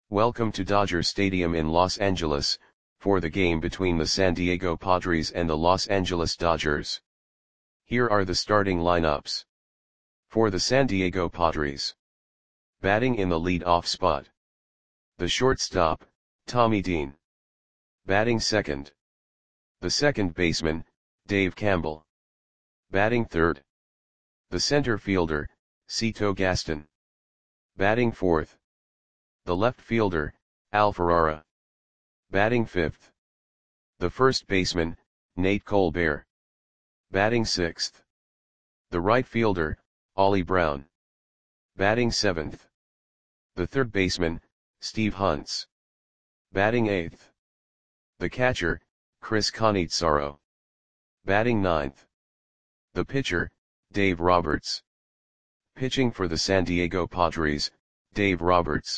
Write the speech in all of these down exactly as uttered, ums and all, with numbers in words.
Welcome to Dodger Stadium in Los Angeles, for the game between the San Diego Padres and the Los Angeles Dodgers. Here are the starting lineups. For the San Diego Padres. Batting in the lead-off spot. The shortstop, Tommy Dean. Batting second. The second baseman, Dave Campbell. Batting third. The center fielder, Cito Gaston. Batting fourth. The left fielder, Al Ferrara. Batting fifth. The first baseman, Nate Colbert. Batting sixth. The right fielder, Ollie Brown. Batting seventh. The third baseman, Steve Hunts. Batting eighth. The catcher, Chris Cannizzaro. Batting ninth. The pitcher, Dave Roberts. Pitching for the San Diego Padres, Dave Roberts.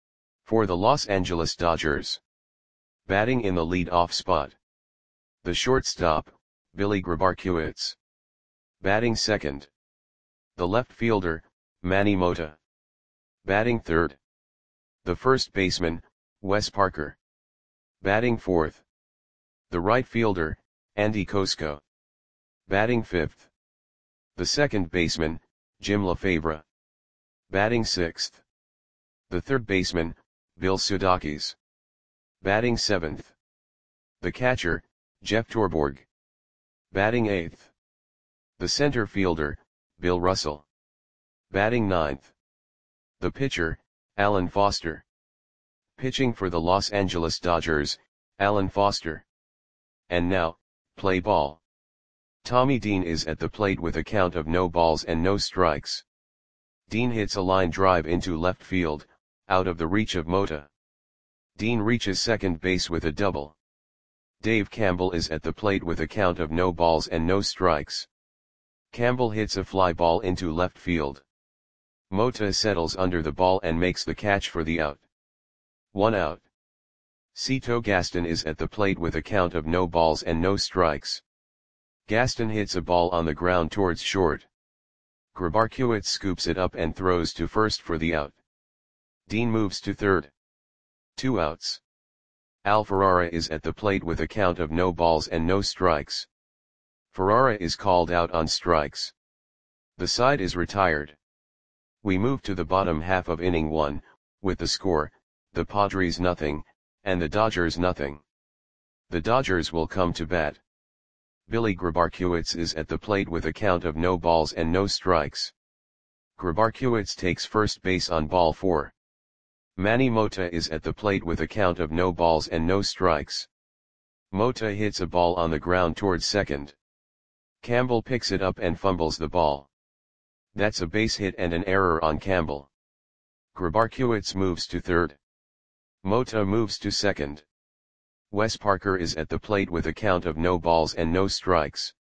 For the Los Angeles Dodgers. Batting in the lead-off spot. The shortstop, Billy Grabarkewicz. Batting second. The left fielder, Manny Mota. Batting third. The first baseman, Wes Parker. Batting fourth. The right fielder, Andy Kosko. Batting fifth. The second baseman, Jim Lefebvre. Batting sixth. The third baseman, Bill Sudakis. Batting seventh. The catcher, Jeff Torborg. Batting eighth. The center fielder, Bill Russell. Batting ninth. The pitcher, Alan Foster. Pitching for the Los Angeles Dodgers, Alan Foster. And now, play ball. Tommy Dean is at the plate with a count of no balls and no strikes. Dean hits a line drive into left field, out of the reach of Mota. Dean reaches second base with a double. Dave Campbell is at the plate with a count of no balls and no strikes. Campbell hits a fly ball into left field. Mota settles under the ball and makes the catch for the out. One out. Cito Gaston is at the plate with a count of no balls and no strikes. Gaston hits a ball on the ground towards short. Grabarkewicz scoops it up and throws to first for the out. Dean moves to third. Two outs. Al Ferrara is at the plate with a count of no balls and no strikes. Ferrara is called out on strikes. The side is retired. We move to the bottom half of inning one, with the score, the Padres nothing, and the Dodgers nothing. The Dodgers will come to bat. Billy Grabarkewicz is at the plate with a count of no balls and no strikes. Grabarkewicz takes first base on ball four. Manny Mota is at the plate with a count of no balls and no strikes. Mota hits a ball on the ground towards second. Campbell picks it up and fumbles the ball. That's a base hit and an error on Campbell. Grabarkewicz moves to third. Mota moves to second. Wes Parker is at the plate with a count of no balls and no strikes.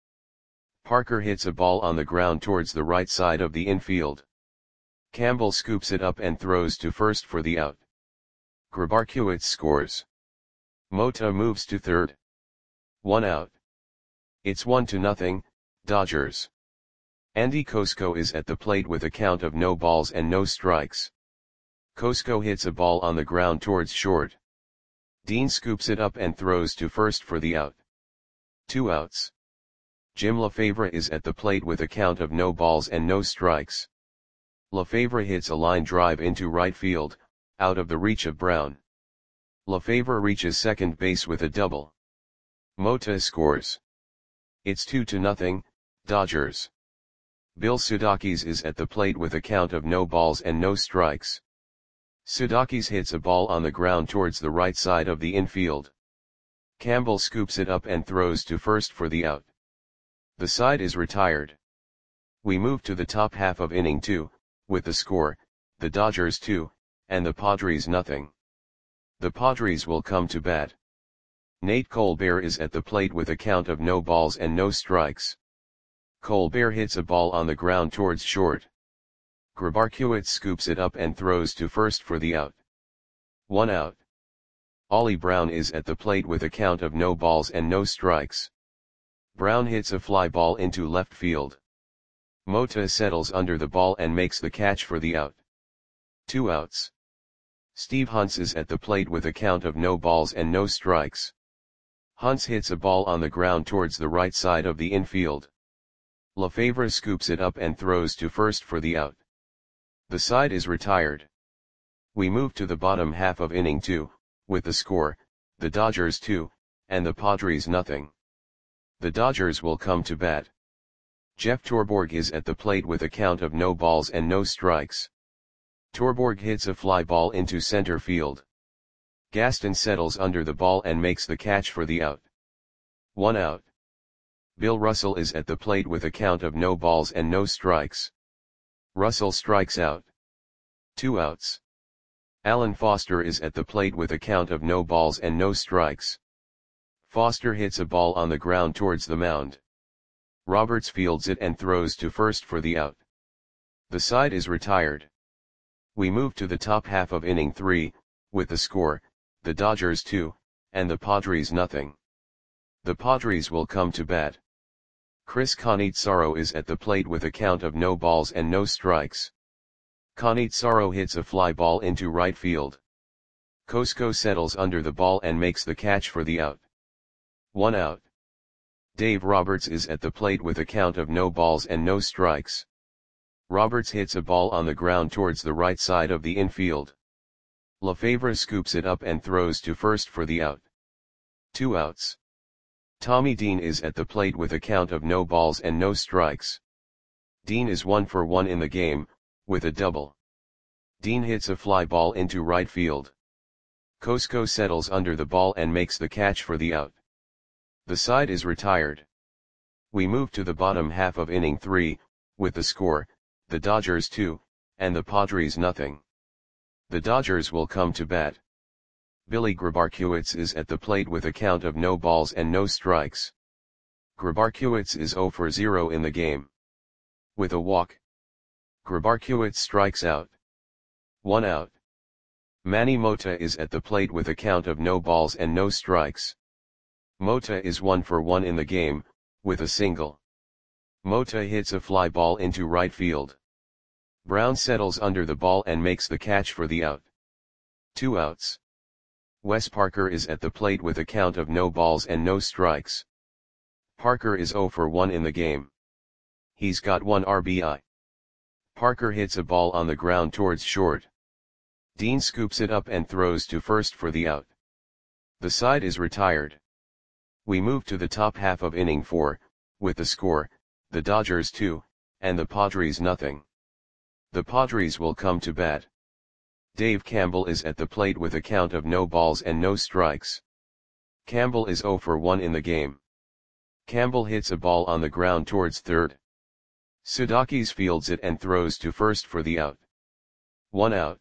Parker hits a ball on the ground towards the right side of the infield. Campbell scoops it up and throws to first for the out. Grabarkewicz scores. Mota moves to third. One out. It's one to nothing, Dodgers. Andy Kosko is at the plate with a count of no balls and no strikes. Kosko hits a ball on the ground towards short. Dean scoops it up and throws to first for the out. Two outs. Jim Lefebvre is at the plate with a count of no balls and no strikes. Lefebvre hits a line drive into right field, out of the reach of Brown. Lefebvre reaches second base with a double. Mota scores. It's two to nothing, Dodgers. Bill Sudakis is at the plate with a count of no balls and no strikes. Sudakis hits a ball on the ground towards the right side of the infield. Campbell scoops it up and throws to first for the out. The side is retired. We move to the top half of inning two, with the score, the Dodgers two, and the Padres nothing. The Padres will come to bat. Nate Colbert is at the plate with a count of no balls and no strikes. Colbert hits a ball on the ground towards short. Grabarkewicz scoops it up and throws to first for the out. One out. Ollie Brown is at the plate with a count of no balls and no strikes. Brown hits a fly ball into left field. Mota settles under the ball and makes the catch for the out. Two outs. Steve Hunts is at the plate with a count of no balls and no strikes. Hunts hits a ball on the ground towards the right side of the infield. Lefevre scoops it up and throws to first for the out. The side is retired. We move to the bottom half of inning two, with the score, the Dodgers two, and the Padres nothing. The Dodgers will come to bat. Jeff Torborg is at the plate with a count of no balls and no strikes. Torborg hits a fly ball into center field. Gaston settles under the ball and makes the catch for the out. One out. Bill Russell is at the plate with a count of no balls and no strikes. Russell strikes out. Two outs. Alan Foster is at the plate with a count of no balls and no strikes. Foster hits a ball on the ground towards the mound. Roberts fields it and throws to first for the out. The side is retired. We move to the top half of inning three, with the score, the Dodgers two, and the Padres nothing. The Padres will come to bat. Chris Cannizzaro is at the plate with a count of no balls and no strikes. Cannizzaro hits a fly ball into right field. Cosco settles under the ball and makes the catch for the out. One out. Dave Roberts is at the plate with a count of no balls and no strikes. Roberts hits a ball on the ground towards the right side of the infield. Lefevre scoops it up and throws to first for the out. Two outs. Tommy Dean is at the plate with a count of no balls and no strikes. Dean is one for one in the game, with a double. Dean hits a fly ball into right field. Cosco settles under the ball and makes the catch for the out. The side is retired. We move to the bottom half of inning three, with the score, the Dodgers two, and the Padres nothing. The Dodgers will come to bat. Billy Grabarkiewicz is at the plate with a count of no balls and no strikes. Grabarkiewicz is zero for zero in the game. With a walk, Grabarkiewicz strikes out. One out. Manny Mota is at the plate with a count of no balls and no strikes. Mota is one for one in the game, with a single. Mota hits a fly ball into right field. Brown settles under the ball and makes the catch for the out. Two outs. Wes Parker is at the plate with a count of no balls and no strikes. Parker is zero for one in the game. He's got one R B I. Parker hits a ball on the ground towards short. Dean scoops it up and throws to first for the out. The side is retired. We move to the top half of inning four, with the score, the Dodgers two, and the Padres nothing. The Padres will come to bat. Dave Campbell is at the plate with a count of no balls and no strikes. Campbell is zero for one in the game. Campbell hits a ball on the ground towards third. Sudakis fields it and throws to first for the out. One out.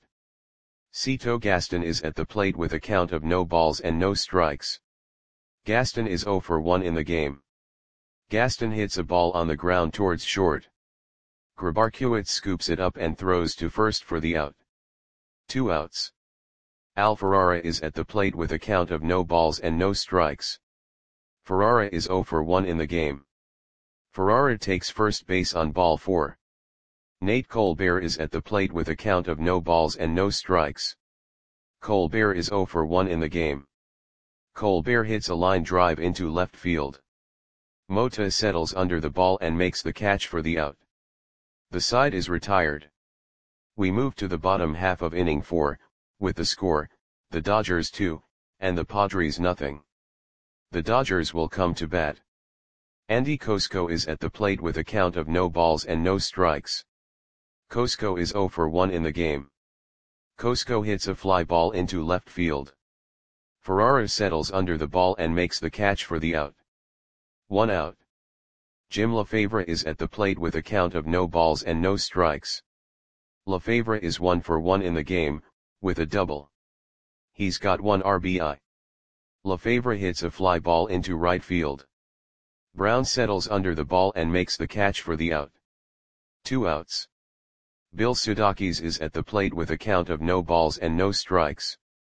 Cito Gaston is at the plate with a count of no balls and no strikes. Gaston is zero for one in the game. Gaston hits a ball on the ground towards short. Grabarkiewicz scoops it up and throws to first for the out. Two outs. Al Ferrara is at the plate with a count of no balls and no strikes. Ferrara is zero for one in the game. Ferrara takes first base on ball four. Nate Colbert is at the plate with a count of no balls and no strikes. Colbert is zero for one in the game. Colbert hits a line drive into left field. Mota settles under the ball and makes the catch for the out. The side is retired. We move to the bottom half of inning four, with the score, the Dodgers two, and the Padres nothing. The Dodgers will come to bat. Andy Cosco is at the plate with a count of no balls and no strikes. Cosco is zero for one in the game. Cosco hits a fly ball into left field. Ferrara settles under the ball and makes the catch for the out. One out. Jim Lefevre is at the plate with a count of no balls and no strikes. Lefevre is one for one in the game, with a double. He's got one R B I. Lefevre hits a fly ball into right field. Brown settles under the ball and makes the catch for the out. Two outs. Bill Sudakis is at the plate with a count of no balls and no strikes.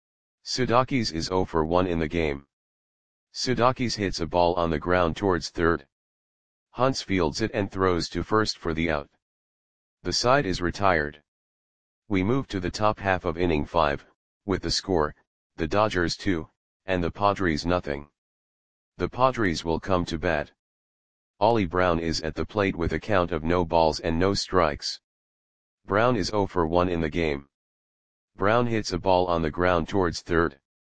Sudakis is zero for one in the game. Sudakis hits a ball on the ground towards third. Hunts fields it and throws to first for the out. The side is retired. We move to the top half of inning five, with the score, the Dodgers two, and the Padres nothing. The Padres will come to bat. Ollie Brown is at the plate with a count of no balls and no strikes. Brown is zero for one in the game. Brown hits a ball on the ground towards third.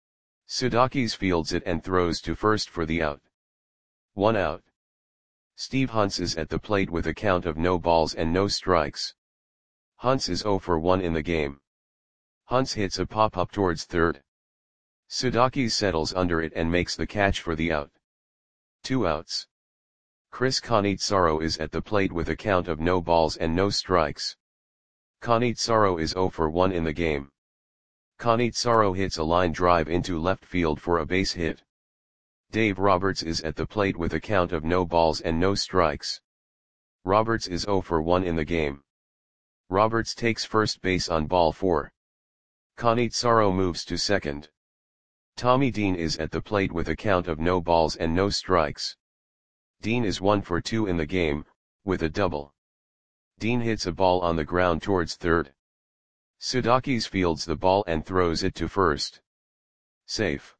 Sudakis fields it and throws to first for the out. One out. Steve Hunts is at the plate with a count of no balls and no strikes. Hunts is zero for one in the game. Hunts hits a pop-up towards third. Sudakis settles under it and makes the catch for the out. Two outs. Chris Cannizzaro is at the plate with a count of no balls and no strikes. Cannizzaro is zero for one in the game. Cannizzaro hits a line drive into left field for a base hit. Dave Roberts is at the plate with a count of no balls and no strikes. Roberts is zero for one in the game. Roberts takes first base on ball four. Cannizzaro moves to second. Tommy Dean is at the plate with a count of no balls and no strikes. Dean is one for two in the game, with a double. Dean hits a ball on the ground towards third. Sudakis fields the ball and throws it to first. Safe.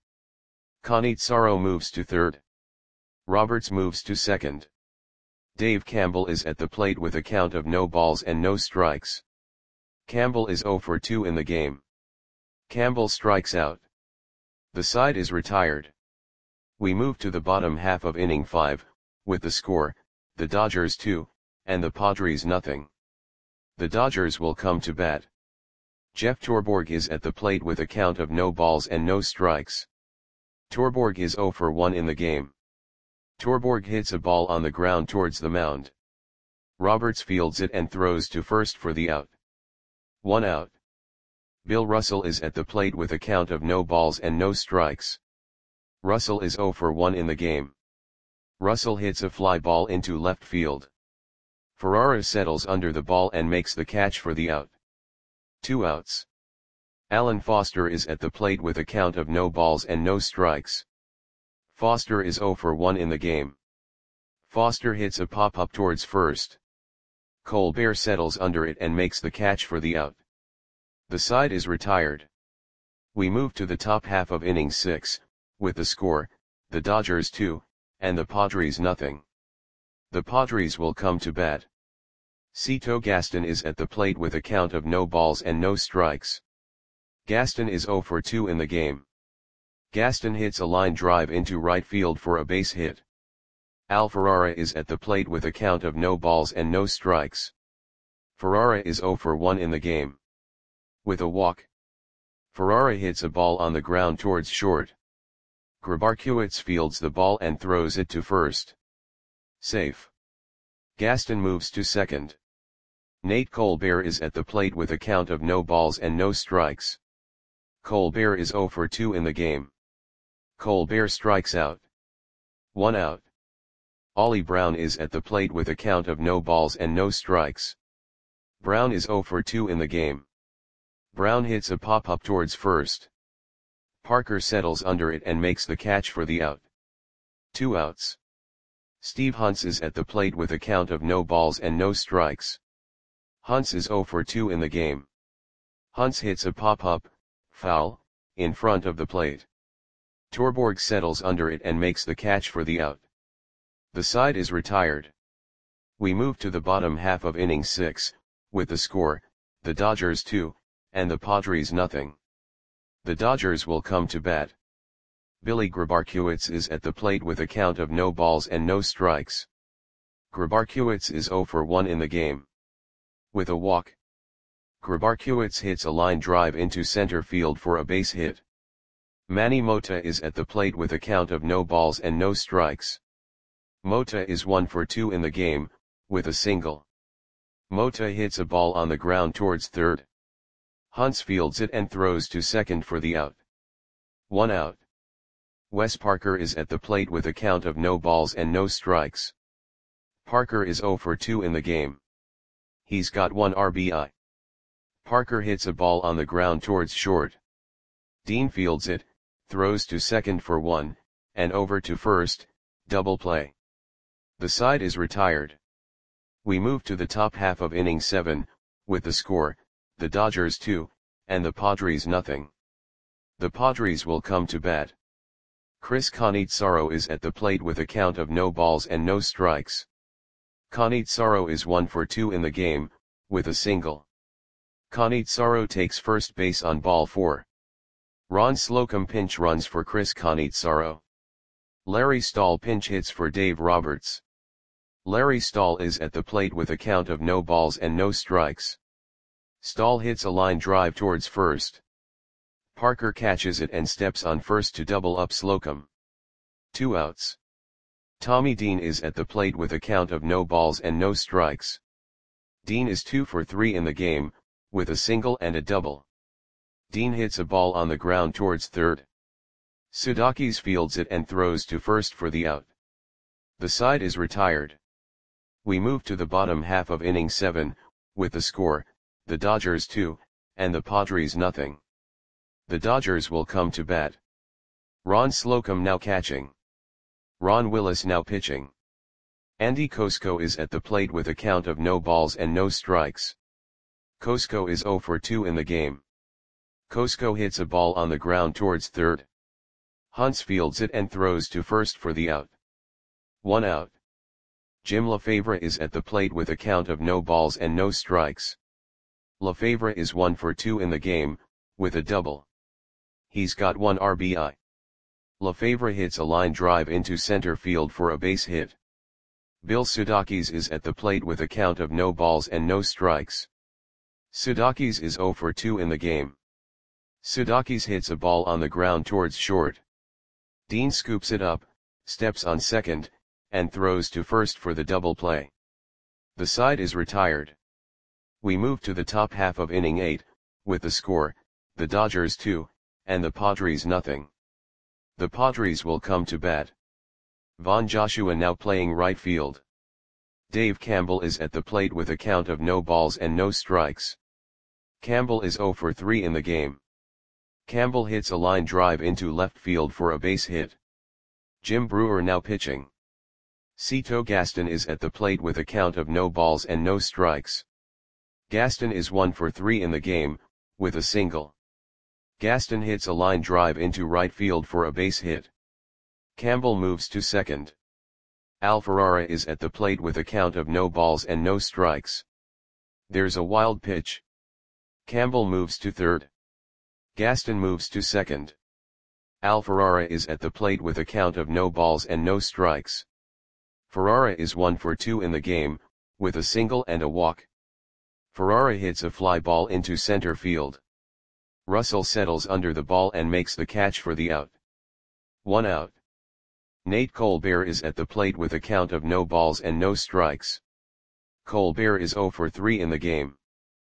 Cannizzaro moves to third. Roberts moves to second. Dave Campbell is at the plate with a count of no balls and no strikes. Campbell is zero for two in the game. Campbell strikes out. The side is retired. We move to the bottom half of inning five, with the score, the Dodgers two, and the Padres nothing. The Dodgers will come to bat. Jeff Torborg is at the plate with a count of no balls and no strikes. Torborg is zero for one in the game. Torborg hits a ball on the ground towards the mound. Roberts fields it and throws to first for the out. One out. Bill Russell is at the plate with a count of no balls and no strikes. Russell is zero for one in the game. Russell hits a fly ball into left field. Ferrara settles under the ball and makes the catch for the out. Two outs. Alan Foster is at the plate with a count of no balls and no strikes. Foster is zero for one in the game. Foster hits a pop-up towards first. Colbert settles under it and makes the catch for the out. The side is retired. We move to the top half of inning six, with the score, the Dodgers two, and the Padres nothing. The Padres will come to bat. Cito Gaston is at the plate with a count of no balls and no strikes. Gaston is zero for two in the game. Gaston hits a line drive into right field for a base hit. Al Ferrara is at the plate with a count of no balls and no strikes. Ferrara is zero for one in the game. With a walk. Ferrara hits a ball on the ground towards short. Grabarkiewicz fields the ball and throws it to first. Safe. Gaston moves to second. Nate Colbert is at the plate with a count of no balls and no strikes. Colbert is zero for two in the game. Colbert strikes out. One out. Ollie Brown is at the plate with a count of no balls and no strikes. Brown is zero for two in the game. Brown hits a pop-up towards first. Parker settles under it and makes the catch for the out. Two outs. Steve Hunts is at the plate with a count of no balls and no strikes. Hunts is zero for two in the game. Hunts hits a pop-up, foul, in front of the plate. Torborg settles under it and makes the catch for the out. The side is retired. We move to the bottom half of inning six, with the score, the Dodgers two, and the Padres nothing. The Dodgers will come to bat. Billy Grabarkiewicz is at the plate with a count of no balls and no strikes. Grabarkiewicz is zero for one in the game. With a walk. Grabarkiewicz hits a line drive into center field for a base hit. Manny Mota is at the plate with a count of no balls and no strikes. Mota is one for two in the game, with a single. Mota hits a ball on the ground towards third. Hunts fields it and throws to second for the out. One out. Wes Parker is at the plate with a count of no balls and no strikes. Parker is zero for two in the game. He's got one R B I. Parker hits a ball on the ground towards short. Dean fields it, throws to second for one, and over to first, double play. The side is retired. We move to the top half of inning seven, with the score, the Dodgers two, and the Padres nothing. The Padres will come to bat. Chris Cannizzaro is at the plate with a count of no balls and no strikes. Cannizzaro is one for two in the game, with a single. Cannizzaro takes first base on ball four. Ron Slocum pinch runs for Chris Cannizzaro. Larry Stahl pinch hits for Dave Roberts. Larry Stahl is at the plate with a count of no balls and no strikes. Stahl hits a line drive towards first. Parker catches it and steps on first to double up Slocum. Two outs. Tommy Dean is at the plate with a count of no balls and no strikes. Dean is two for three in the game, with a single and a double. Dean hits a ball on the ground towards third. Sudakis fields it and throws to first for the out. The side is retired. We move to the bottom half of inning seven, with the score, the Dodgers two, and the Padres nothing. The Dodgers will come to bat. Ron Slocum now catching. Ron Willis now pitching. Andy Kosko is at the plate with a count of no balls and no strikes. Kosko is zero for two in the game. Kosko hits a ball on the ground towards third. Hunts fields it and throws to first for the out. One out. Jim LaFavre is at the plate with a count of no balls and no strikes. LaFavre is one for two in the game, with a double. He's got one R B I. LaFavre hits a line drive into center field for a base hit. Bill Sudakis is at the plate with a count of no balls and no strikes. Sudakis is zero for two in the game. Sudakis hits a ball on the ground towards short. Dean scoops it up, steps on second, and throws to first for the double play. The side is retired. We move to the top half of inning eight, with the score, the Dodgers two, and the Padres nothing. The Padres will come to bat. Von Joshua now playing right field. Dave Campbell is at the plate with a count of no balls and no strikes. Campbell is zero for three in the game. Campbell hits a line drive into left field for a base hit. Jim Brewer now pitching. Cito Gaston is at the plate with a count of no balls and no strikes. Gaston is one for three in the game, with a single. Gaston hits a line drive into right field for a base hit. Campbell moves to second. Al Ferrara is at the plate with a count of no balls and no strikes. There's a wild pitch. Campbell moves to third. Gaston moves to second. Al Ferrara is at the plate with a count of no balls and no strikes. Ferrara is one for two in the game, with a single and a walk. Ferrara hits a fly ball into center field. Russell settles under the ball and makes the catch for the out. One out. Nate Colbert is at the plate with a count of no balls and no strikes. Colbert is zero for three in the game.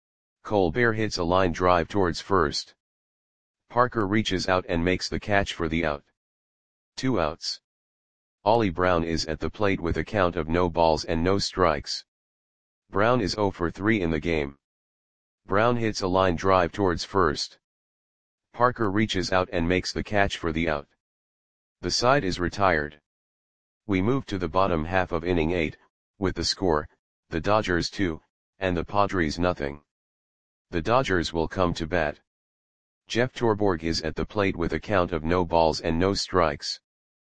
Colbert hits a line drive towards first. Parker reaches out and makes the catch for the out. Two outs. Ollie Brown is at the plate with a count of no balls and no strikes. Brown is zero for three in the game. Brown hits a line drive towards first. Parker reaches out and makes the catch for the out. The side is retired. We move to the bottom half of inning eight, with the score, the Dodgers two, and the Padres nothing. The Dodgers will come to bat. Jeff Torborg is at the plate with a count of no balls and no strikes.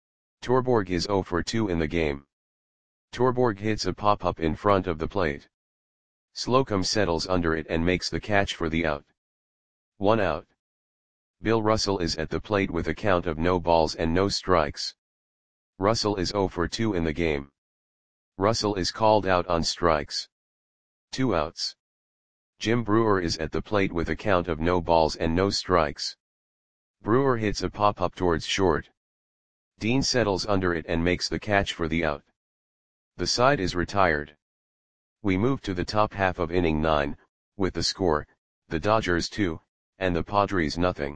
Torborg is zero for two in the game. Torborg hits a pop-up in front of the plate. Slocum settles under it and makes the catch for the out. One out. Bill Russell is at the plate with a count of no balls and no strikes. Russell is zero for two in the game. Russell is called out on strikes. Two outs. Jim Brewer is at the plate with a count of no balls and no strikes. Brewer hits a pop-up towards short. Dean settles under it and makes the catch for the out. The side is retired. We move to the top half of inning nine, with the score, the Dodgers two, and the Padres nothing.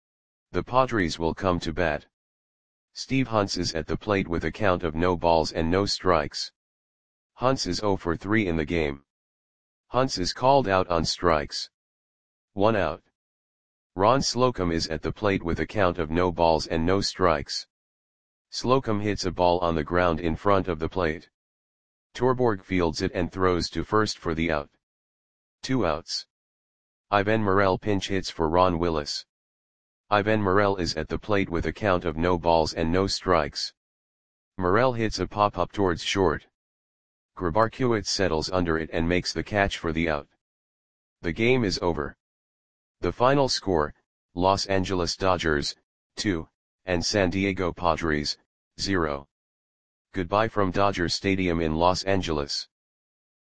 The Padres will come to bat. Steve Hunts is at the plate with a count of no balls and no strikes. Hunts is zero for three in the game. Hunts is called out on strikes. One out. Ron Slocum is at the plate with a count of no balls and no strikes. Slocum hits a ball on the ground in front of the plate. Torborg fields it and throws to first for the out. Two outs. Ivan Morel pinch hits for Ron Willis. Ivan Morel is at the plate with a count of no balls and no strikes. Morel hits a pop-up towards short. Grabarkewicz settles under it and makes the catch for the out. The game is over. The final score, Los Angeles Dodgers, two, and San Diego Padres, zero. Goodbye from Dodger Stadium in Los Angeles.